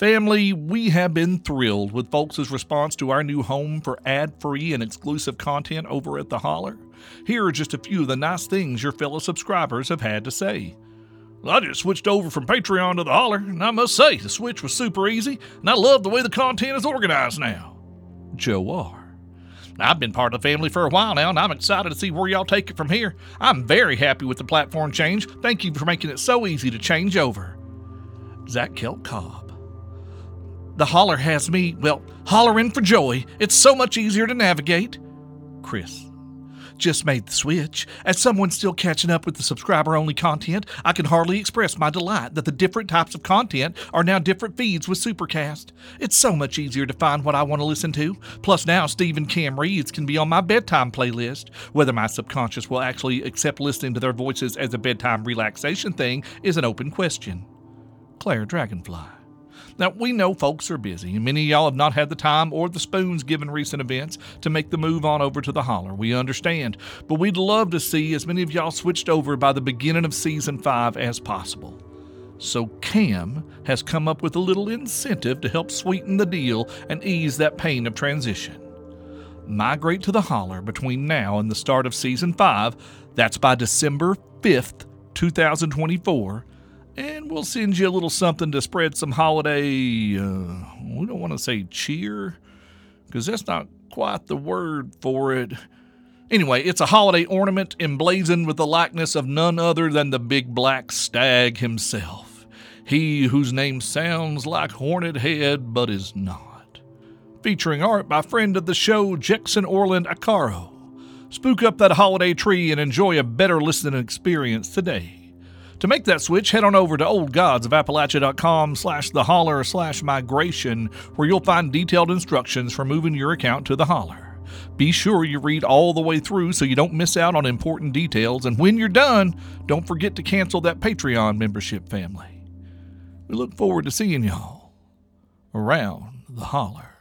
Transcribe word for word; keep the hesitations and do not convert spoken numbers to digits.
Family, we have been thrilled with folks' response to our new home for ad-free and exclusive content over at The Holler. Here are just a few of the nice things your fellow subscribers have had to say. I just switched over from Patreon to The Holler, and I must say, the switch was super easy, and I love the way the content is organized now. Joe R. I've been part of the family for a while now, and I'm excited to see where y'all take it from here. I'm very happy with the platform change. Thank you for making it so easy to change over. Zach Kelp Cobb. The Holler has me, well, hollering for joy. It's so much easier to navigate. Chris. Just made the switch. As someone still catching up with the subscriber-only content, I can hardly express my delight that the different types of content are now different feeds with Supercast. It's so much easier to find what I want to listen to. Plus now Steve and Cam Reeds can be on my bedtime playlist. Whether my subconscious will actually accept listening to their voices as a bedtime relaxation thing is an open question. Claire Dragonfly. Now, we know folks are busy, and many of y'all have not had the time or the spoons given recent events to make the move on over to The Holler. We understand, but we'd love to see as many of y'all switched over by the beginning of Season five as possible. So Cam has come up with a little incentive to help sweeten the deal and ease that pain of transition. Migrate to The Holler between now and the start of Season five, that's by December fifth, twenty twenty-four, and we'll send you a little something to spread some holiday, uh, we don't want to say cheer, because that's not quite the word for it. Anyway, it's a holiday ornament emblazoned with the likeness of none other than the big black stag himself. He whose name sounds like Hornet Head, but is not. Featuring art by friend of the show, Jackson Orland Acaro. Spook up that holiday tree and enjoy a better listening experience today. To make that switch, head on over to oldgodsofappalachia.com slash the holler slash migration, where you'll find detailed instructions for moving your account to The Holler. Be sure you read all the way through so you don't miss out on important details, and when you're done, don't forget to cancel that Patreon membership, family. We look forward to seeing y'all around The Holler.